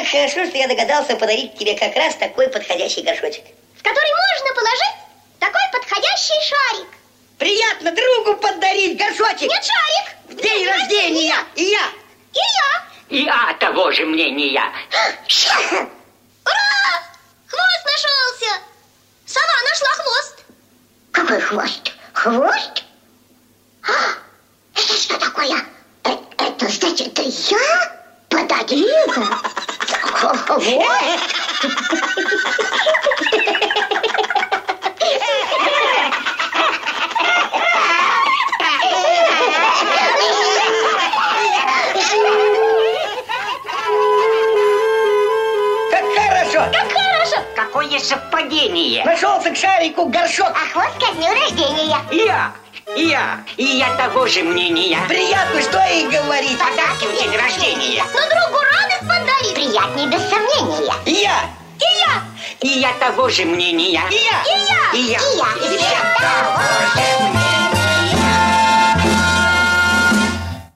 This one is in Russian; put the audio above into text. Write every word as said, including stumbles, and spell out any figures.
Как хорошо, что я догадался подарить тебе как раз такой подходящий горшочек. В который можно положить такой подходящий шарик. Приятно другу подарить горшочек. Нет, шарик. В день, день рождения. рождения. И я. И я. И я того же мнения. Ура! Хвост нашелся. Сова нашла хвост. Какой хвост? Хвост? А, это что такое? Э, это значит, я подарила хвост? Какое совпадение! Нашелся к шарику горшок. А хвост ко дню рождения. Я, я, и я того же мнения. Приятно, что и говорить. Подарки в день рождения. Но другу рад их подарить. Приятней без сомнения. И я. И я. И я того же мнения. И я. И я. И я. И я. И я того же мнения.